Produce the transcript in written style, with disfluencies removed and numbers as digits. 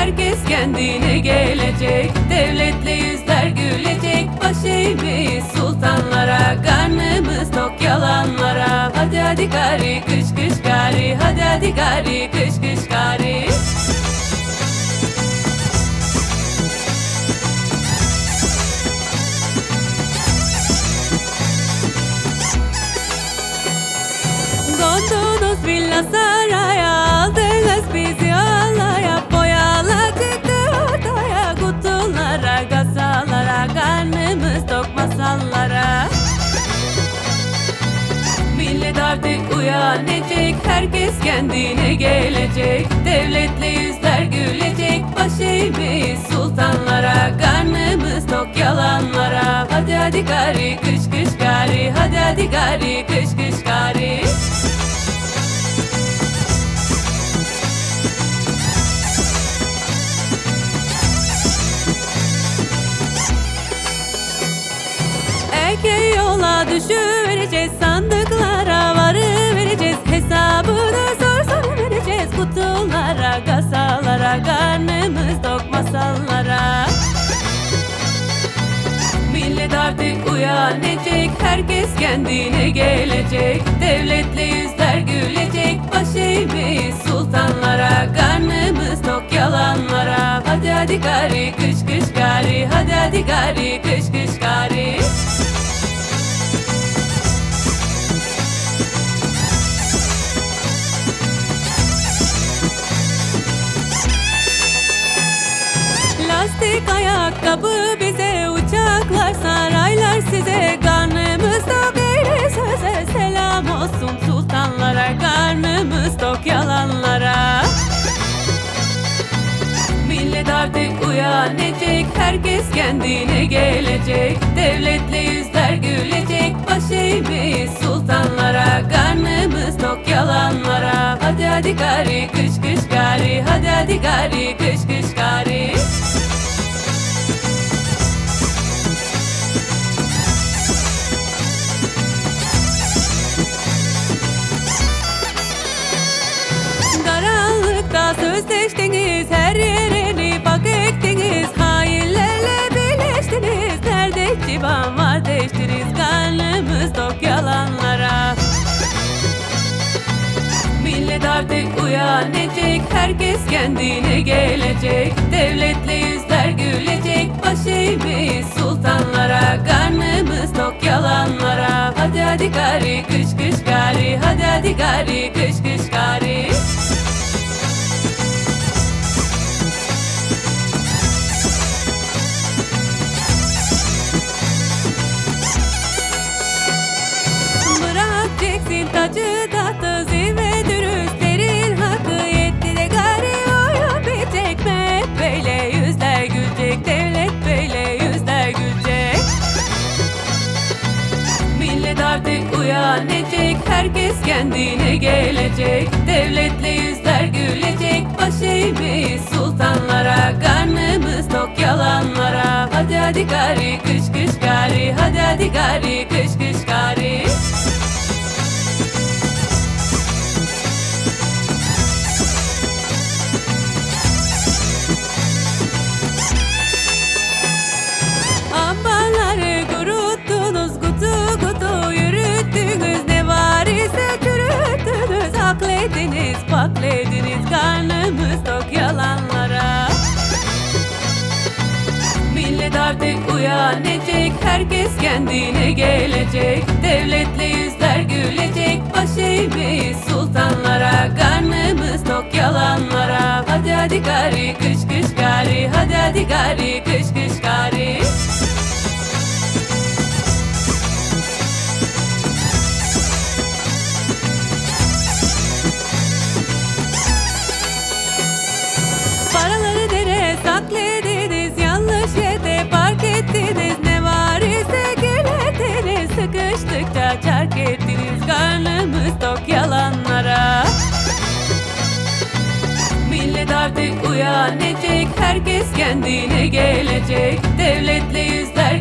herkes kendine gelecek. Devletle yüzler gülecek, baş eğmeyiz sultanlara. Karnımız tok yalanlara. Hadi hadi gari kış kış gari, hadi hadi gari kış kış gari. Kondunuz villa saraya, aldınız bizi alaya. Boyaladık ortaya, kutulara, kasalara. Karnımız tok masallara. Millet artık uyanacak, herkes kendine gelecek. Devletle yüzler gülecek, baş eğmeyiz sultanlara. Karnımız tok yalanlara. Hadi hadi gari kış kış gari, hadi hadi gari kış kış gari. Erken yola düşüvereceğiz, sandıklara varıvereceğiz. Hesabını zor zor vereceğiz, kutulara, kasalara. Karnımız tok masallara. Millet artık uyanacak, herkes kendine gelecek. Devletle yüzler gülecek, baş eğmeyiz sultanlara. Karnımız tok yalanlara. Hadi hadi gari kış kış gari, hadi hadi gari kış kış gari. Lastik ayakkabı bize, uçaklar saraylar size. Karnımız tok eğri söze, selam olsun sultanlara. Karnımız tok yalanlara. Millet artık uyanacak, herkes kendine gelecek. Devletle yüzler gülecek, baş eğmeyiz sultanlara. Karnımız tok yalanlara. Hadi hadi gari kış kış gari, hadi hadi gari kış kış gari. Karanlıkta sözleştiniz, her yerini bak ettiniz. Hainlerle birleştiniz, nerede civan var değiştiniz. Karnımız tok yalanlara. Millet artık uyanacak, herkes kendine gelecek. Devletle yüzler gülecek, baş eğmeyiz sultanlara. Karnımız tok yalanlara. Hadi hadi gari kış kış gari, hadi hadi gari kış kış gari. Bırakacaksın tacı tahtı, zirve dürüstlerin hakkı. Yetti de gari oyun bitecek mi? Hep böyle yüzler gülecek, devlet böyle yüzler gülecek. Millet artık uyanacak, herkes kendine gelecek. Devletle yüzler gülecek, baş eğmeyiz sultanlara. Karnımız tok yalanlara. Hadi hadi gari kış kış gari, hadi hadi gari kış kış gari. Ambarları kuruttunuz, kutu kutu yürüttünüz. Ne var ise çürüttünüz, aklediniz paklediniz. Karnımız tok yalanlara. Millet artık uyanacak, herkes kendine gelecek. Devletle yüzler gülecek, baş eğmeyiz sultanlara. Karnımız tok yalanlara. Hadi hadi gari kış kış gari, hadi hadi gari kış kış gari. Paraları dere saklediniz, yanlış yerde park ettiniz. Ne var ise gületiniz, sıkıştıkça çark ettiniz. Karnımız tok yalanlara. Millet artık uyanacak, herkes kendine gelecek. Devletle yüzler